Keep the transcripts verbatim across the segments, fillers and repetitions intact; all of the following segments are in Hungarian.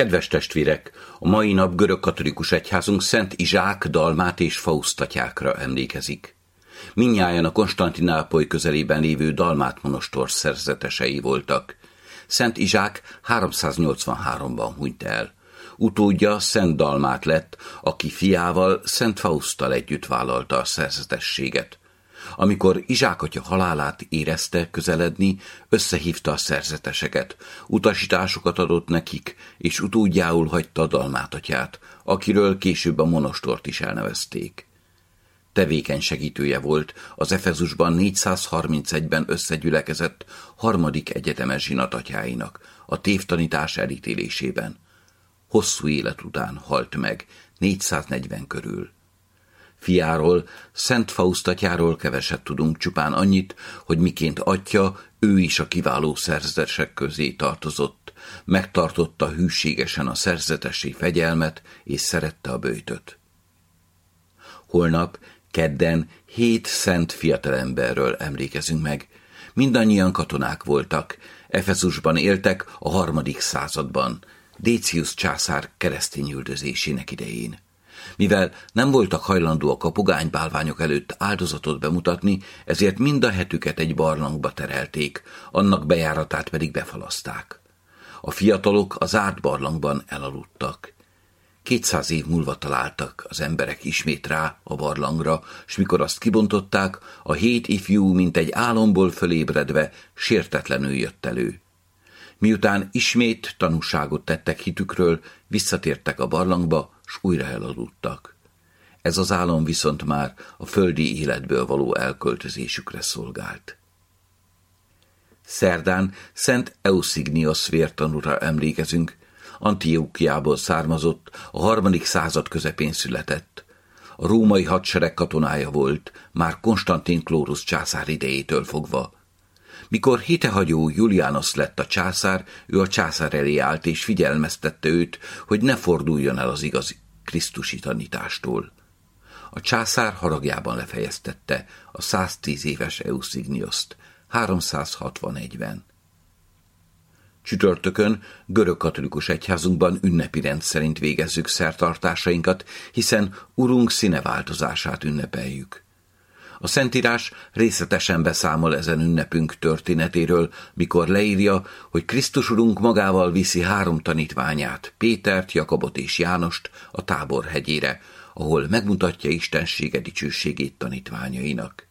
Kedves testvérek, a mai nap görögkatolikus egyházunk Szent Izsák, Dalmát és Fausztatyákra emlékezik. Mindnyájan a Konstantinápoly közelében lévő Dalmát monostor szerzetesei voltak. Szent Izsák háromszáznyolcvanháromban hunyt el. Utódja Szent Dalmát lett, aki fiával, Szent Fauszttal együtt vállalta a szerzetességet. Amikor Izsák atya halálát érezte közeledni, összehívta a szerzeteseket, utasításokat adott nekik, és utódjául hagyta Dalmát atyát, akiről később a monostort is elnevezték. Tevékeny segítője volt az Efezusban négyszázharmincegyben összegyülekezett harmadik egyetemes zsinatatyáinak a tévtanítás elítélésében. Hosszú élet után halt meg, négyszáznegyven körül. Fiáról, Szent Fausztatyáról keveset tudunk, csupán annyit, hogy miként atya, ő is a kiváló szerzetesek közé tartozott, megtartotta hűségesen a szerzetesi fegyelmet, és szerette a böjtöt. Holnap, kedden, hét szent fiatalemberről emlékezünk meg. Mindannyian katonák voltak, Efezusban éltek a harmadik században, Décius császár keresztényüldözésének idején. Mivel nem voltak hajlandóak a pogánybálványok előtt áldozatot bemutatni, ezért mind a hetüket egy barlangba terelték, annak bejáratát pedig befalaszták. A fiatalok az zárt barlangban elaludtak. Kétszáz év múlva találtak az emberek ismét rá a barlangra, s mikor azt kibontották, a hét ifjú, mint egy álomból fölébredve, sértetlenül jött elő. Miután ismét tanúságot tettek hitükről, visszatértek a barlangba, s újra elaludtak. Ez az álom viszont már a földi életből való elköltözésükre szolgált. Szerdán Szent Euszignios vértanúra emlékezünk, Antiochiából származott, a harmadik század közepén született. A római hadsereg katonája volt, már Konstantin Chlorus császár idejétől fogva. Mikor hitehagyó Julianus lett a császár, ő a császár elé állt és figyelmeztette őt, hogy ne forduljon el az igazi krisztusi tanítástól. A császár haragjában lefejeztette a száztíz éves Euszignioszt háromszázhatvanegyben. Csütörtökön görögkatolikus egyházunkban ünnepi rend szerint végezzük szertartásainkat, hiszen Urunk színeváltozását ünnepeljük. A Szentírás részletesen beszámol ezen ünnepünk történetéről, mikor leírja, hogy Krisztus Urunk magával viszi három tanítványát, Pétert, Jakabot és Jánost a Tábor hegyére, ahol megmutatja istensége dicsőségét tanítványainak.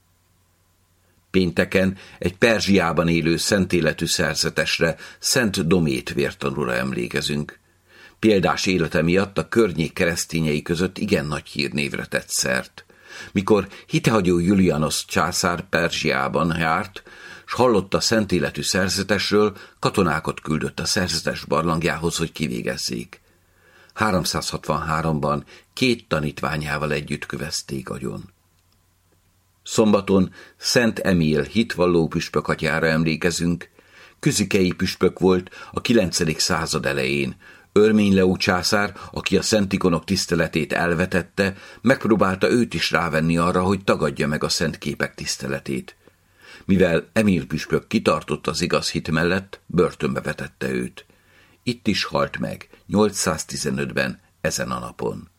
Pénteken egy Perzsiában élő szentéletű szerzetesre, Szent Domét vértanúra emlékezünk. Példás élete miatt a környék keresztényei között igen nagy hírnévre tett szert. Mikor hitehagyó Julianus császár Perzsiában járt, s hallott a szent életű szerzetesről, katonákat küldött a szerzetes barlangjához, hogy kivégezzék. háromszázhatvanháromban két tanítványával együtt kövezték agyon. Szombaton Szent Emil hitvalló püspök atyára emlékezünk. Küzikei püspök volt a kilencedik század elején. Örmény Leó császár, aki a szent ikonok tiszteletét elvetette, megpróbálta őt is rávenni arra, hogy tagadja meg a szent képek tiszteletét. Mivel Emil püspök kitartott az igaz hit mellett, börtönbe vetette őt. Itt is halt meg, nyolcszáztizenötben, ezen a napon.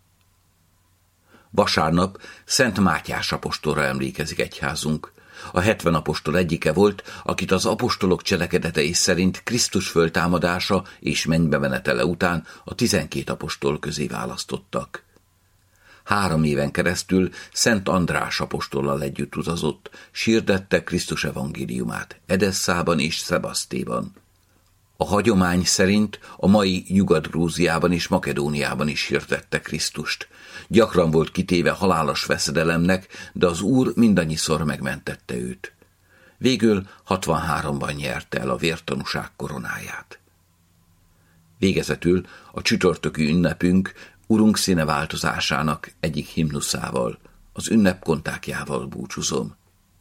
Vasárnap Szent Mátyás apostolra emlékezik egyházunk. A hetven apostol egyike volt, akit az apostolok cselekedetei szerint Krisztus föltámadása és mennybe menetele után a tizenkét apostol közé választottak. Három éven keresztül Szent András apostollal együtt utazott, s hirdette Krisztus evangéliumát Edesszában és Szebasztéban. A hagyomány szerint a mai Nyugat-Grúziában és Makedóniában is hirdette Krisztust. Gyakran volt kitéve halálos veszedelemnek, de az Úr mindannyiszor megmentette őt. Végül hatvanháromban nyerte el a vértanúság koronáját. Végezetül a csütörtöki ünnepünk Urunk színeváltozásának egyik himnuszával, az ünnep kontákjával búcsúzom.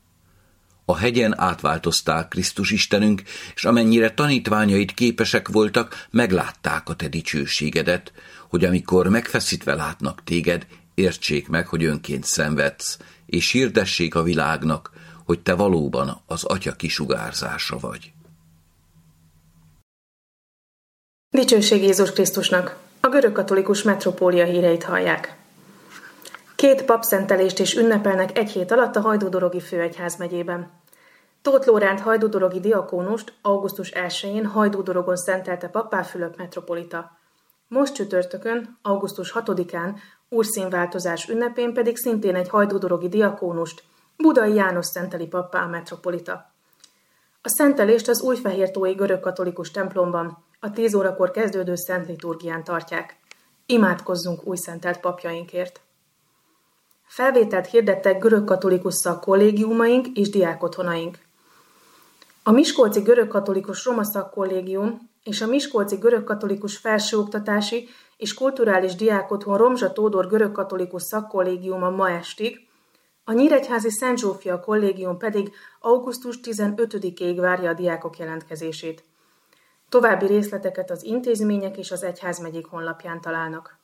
A hegyen átváltozták Krisztus Istenünk, és amennyire tanítványait képesek voltak, meglátták a te dicsőségedet, hogy amikor megfeszítve látnak téged, értsék meg, hogy önként szenvedsz, és hirdessék a világnak, hogy te valóban az Atya kisugárzása vagy. Dicsőség Jézus Krisztusnak! A görögkatolikus metropólia híreit hallják. Két papszentelést is ünnepelnek egy hét alatt a Hajdúdorogi Főegyház megyében. Tóth Lóránt hajdúdorogi diakónust augusztus elsején Hajdúdorogon szentelte pappá Fülöp metropolita. Most csütörtökön, augusztus hatodikán, úrszínváltozás ünnepén pedig szintén egy hajdúdorogi diakónust, Budai János szenteli pappá a metropolita. A szentelést az újfehértói görögkatolikus templomban a tíz órakor kezdődő szent liturgián tartják. Imádkozzunk újszentelt papjainkért! Felvételt hirdettek görögkatolikus szakkollégiumaink és diákotthonaink. A Miskolci Görögkatolikus Roma Szakkollégium és a Miskolci Görögkatolikus Felsőoktatási és Kulturális Diákotthon Romzsa Tódor Görögkatolikus Szakkollégiuma ma estig, a Nyíregyházi Szent Zsófia Kollégium pedig augusztus tizenötödikéig várja a diákok jelentkezését. További részleteket az intézmények és az egyházmegyék honlapján találnak.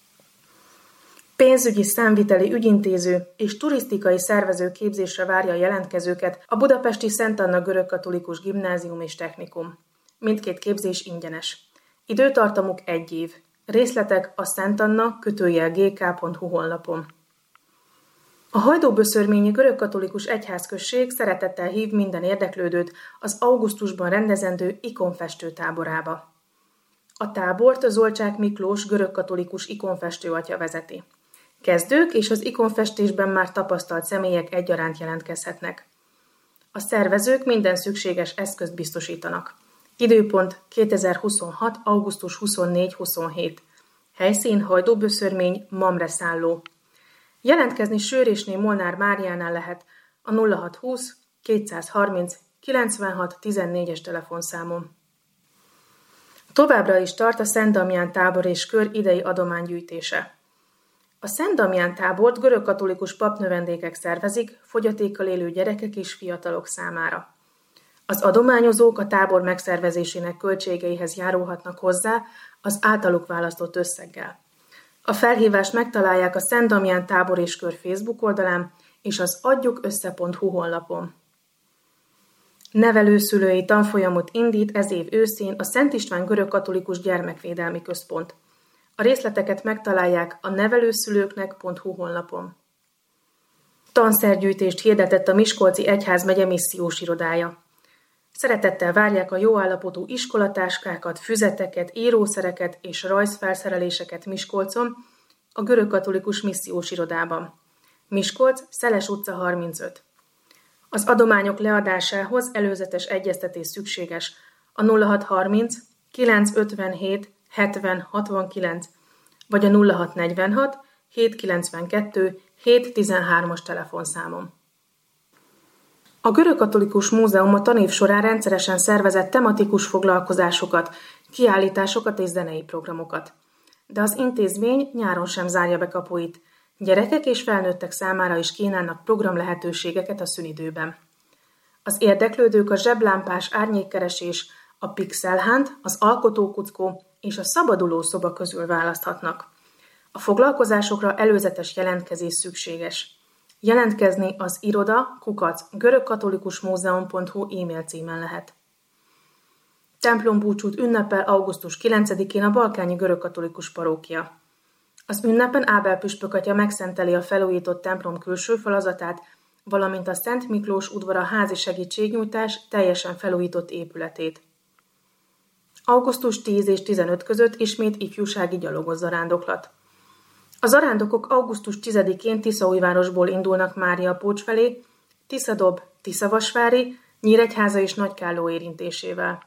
Pénzügyi, számviteli ügyintéző és turisztikai szervező képzésre várja a jelentkezőket a budapesti Szent Anna Görögkatolikus Gimnázium és Technikum. Mindkét képzés ingyenes. Időtartamuk egy év. Részletek a szentanna kötőjel gé ká pont hu honlapon. A Hajdúböszörményi Görögkatolikus Egyházközség szeretettel hív minden érdeklődőt az augusztusban rendezendő ikonfestő táborába. A tábort Zolcsák Miklós görögkatolikus ikonfestő atya vezeti. Kezdők és az ikonfestésben már tapasztalt személyek egyaránt jelentkezhetnek. A szervezők minden szükséges eszközt biztosítanak. Időpont kétezer-huszonhat. augusztus huszonnégy-huszonhét. Helyszín Hajdúböszörmény, Mamre szálló. Jelentkezni Sőrésné Molnár Máriánál lehet a nulla hatszázhúsz kétszázharminc kilencvenhat tizennégyes telefonszámon. Továbbra is tart a Szent Damján tábor és kör idei adománygyűjtése. A Szent Damján tábort görögkatolikus papnövendékek szervezik, fogyatékkal élő gyerekek és fiatalok számára. Az adományozók a tábor megszervezésének költségeihez járulhatnak hozzá az általuk választott összeggel. A felhívást megtalálják a Szent Damján tábor és kör Facebook oldalán és az adjuk össze pont hu honlapon. Nevelőszülői tanfolyamot indít ez év őszén a Szent István Görögkatolikus Gyermekvédelmi Központ. A részleteket megtalálják a nevelőszülőknek pont hu honlapon. Tanszergyűjtést hirdetett a Miskolci Egyházmegye missziós irodája. Szeretettel várják a jó állapotú iskolatáskákat, füzeteket, írószereket és rajzfelszereléseket Miskolcon, a Görögkatolikus Missziós Irodában. Miskolc, Szeles utca harmincöt. Az adományok leadásához előzetes egyeztetés szükséges a nulla hatszázharminc kilencszázötvenhét hetven hatvankilenc vagy a nulla hatszáznegyvenhat hétszázkilencvenkettő hétszáztizenhármas telefonszámon. A Görögkatolikus Múzeum a tanév során rendszeresen szervezett tematikus foglalkozásokat, kiállításokat és zenei programokat. De az intézmény nyáron sem zárja be kapuit. Gyerekek és felnőttek számára is kínálnak programlehetőségeket a szünidőben. Az érdeklődők a zseblámpás árnyékkeresés, a pixelhunt, az alkotókuckó és a szabaduló szoba közül választhatnak. A foglalkozásokra előzetes jelentkezés szükséges. Jelentkezni az iroda kukac görögkatolikusmúzeum pont hu e-mail címen lehet. Templombúcsút ünnepel augusztus kilencedikén a Balkányi Görögkatolikus Parókia. Az ünnepen Ábel püspökatya megszenteli a felújított templom külső falazatát, valamint a Szent Miklós udvara házi segítségnyújtás teljesen felújított épületét. augusztus tíz és tizenöt között ismét ifjúsági gyalogos zarándoklat. A zarándokok augusztus tizedikén Tiszaújvárosból indulnak Máriapócs felé, Tiszadob, Tiszavasvári, Nyíregyháza és Nagykálló érintésével.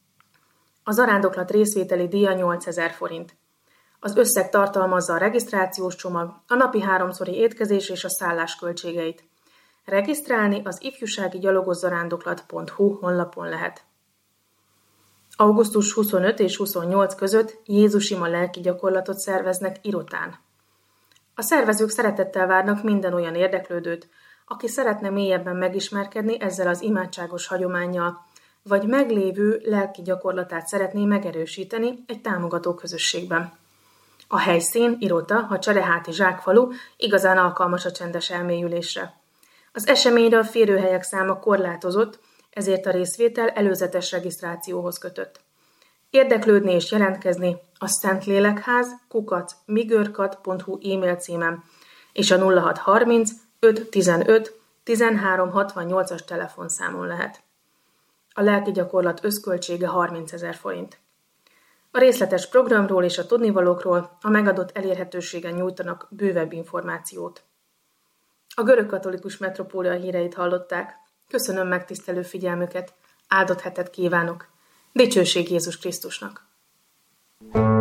A zarándoklat részvételi díja nyolcezer forint. Az összeg tartalmazza a regisztrációs csomag, a napi háromszori étkezés és a szállás költségeit. Regisztrálni az ifjúsági gyalogos zarándoklat pont hu honlapon lehet. augusztus huszonöt és huszonnyolc között Jézus ima lelki gyakorlatot szerveznek Irotán. A szervezők szeretettel várnak minden olyan érdeklődőt, aki szeretne mélyebben megismerkedni ezzel az imádságos hagyománnyal, vagy meglévő lelki gyakorlatát szeretné megerősíteni egy támogató közösségben. A helyszín, Irota, a Csereháti zsákfalu igazán alkalmas a csendes elmélyülésre. Az eseményre a férőhelyek száma korlátozott, ezért a részvétel előzetes regisztrációhoz kötött. Érdeklődni és jelentkezni a Szentlélekház kukac migörkat pont hu e-mail címem és a nulla hat harminc öt tizenöt tizenhárom hatvannyolcas telefonszámon lehet. A lelki gyakorlat összköltsége harmincezer forint. A részletes programról és a tudnivalókról a megadott elérhetőségen nyújtanak bővebb információt. A görögkatolikus metropólia híreit hallották. Köszönöm megtisztelő figyelmüket, áldott hetet kívánok. Dicsőség Jézus Krisztusnak!